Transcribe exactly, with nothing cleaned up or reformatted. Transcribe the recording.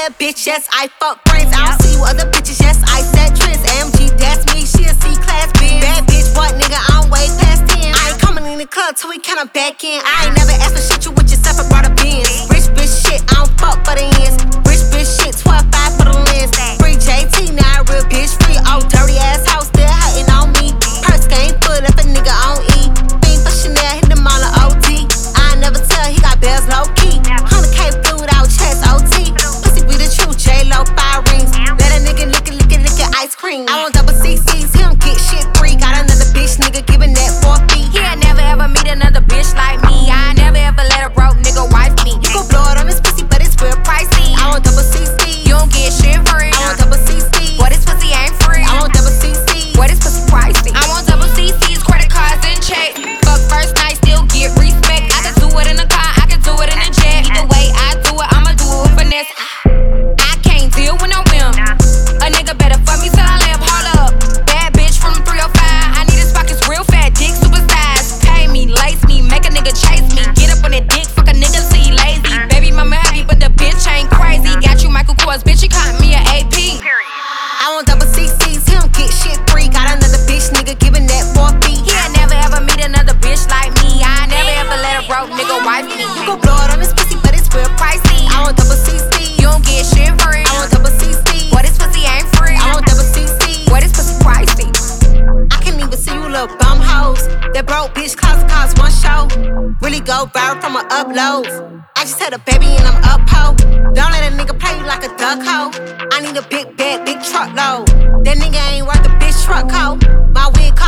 that bitch, yes, I fuck friends. I don't see you other bitches, yes, I set trends. M G, that's me, she a C-class bitch. Bad bitch, what nigga, I'm way past ten. I ain't coming in the club till we count back in. I ain't never asked for shit, you with yourself, I brought a Benz. Rich bitch shit, I don't fuck for the ends. Rich bitch shit, twelve five for the lens. Free J T, now real bitch free. Oh, dirty ass house, still hating on me. Purse game full, if a nigga on E. Fiend for Chanel, hit them all on O T. I never tell, he got bells low key. one hundred K flew without chest O T. Pussy be the truth, J-Lo, five rings. Let a nigga lick it, lick it, lick it, ice cream. I want double C Cs, he don't get shit free. Got another bitch, nigga, giving that four feet. He'll never ever meet another bitch like me. I never ever let a broke nigga wife me. You gon' blow it on this pussy, but it's real pricey. I want double C Cs. You don't get shit free. I want double C Cs. Boy, this pussy ain't free. I want double C Cs. Boy, this pussy pricey. I want double C Cs, credit cards and check. Fuck first night, still get respect. I can do it in a car, I can do it in a jet. Either way I do it, I'ma do it with finesse. I can't deal with no whim. A nigga better fuck me till I lamp. Hold up, bad bitch from three oh five. I need his pockets real fat, dick super size. Pay me, lace me, make a nigga chase me. Get up on that dick, fuck a nigga till he lazy. Baby mama heavy, but the bitch ain't crazy. Got you Michael Kors, bitch, he caught me an A P. I want double C Cs, he don't get shit free. Got another bitch, nigga, giving that four feet. He'll never ever meet another bitch like me. I never ever let a broke nigga wife me. You gon' blow it on this pussy, but it's real pricey. I want double C Cs. You don't get shit free. I want double C Cs. Boy, this pussy ain't free. I want double C Cs. Boy, this pussy pricey. I can't even see you little bum hoes. That broke bitch cost cost one show. Really go viral from my uploads. I just had a baby and I'm up ho. Don't let a nigga play you like a duck hoe. I need a big bed, big truckload. That nigga ain't worth a bitch truck hoe. My wig